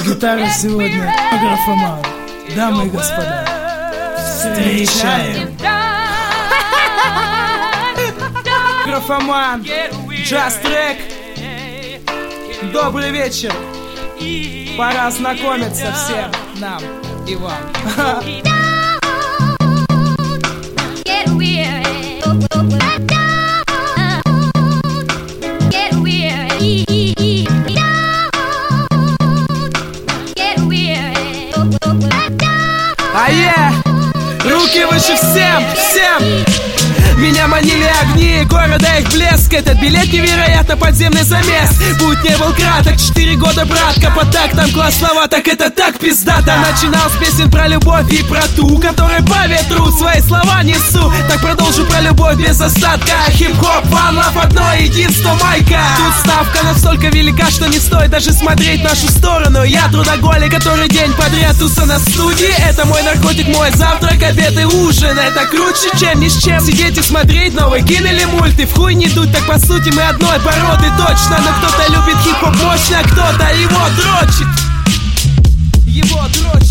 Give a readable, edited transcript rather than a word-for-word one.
Гитара сегодня графоман. Дамы и господа, встречаем графоман, джаз-трек. Добрый вечер. Пора знакомиться всем нам и вам. Руки выше всем, всем! Меня манили огни города, их блеск. Этот билет невероятно подземный замес. Путь не был краток, 4 года, братка. По тактам класс слова, так это так пиздато. Начинал с песен про любовь и про ту, которой по ветру свои слова несу. Так продолжу про любовь без остатка. Хип-хоп, one love, одно единство, майка. Тут ставка настолько велика, что не стоит даже смотреть в нашу сторону. Я трудоголик, который день подряд туса на студии. Это мой наркотик, мой завтрак, обед и ужин. Это круче, чем ни с чем сидеть и смотреть новый кино или мульты. В хуй не дуть, так по сути мы одной породы точно. Но кто-то любит хип-хоп мощно, кто-то его дрочит. Его дрочит.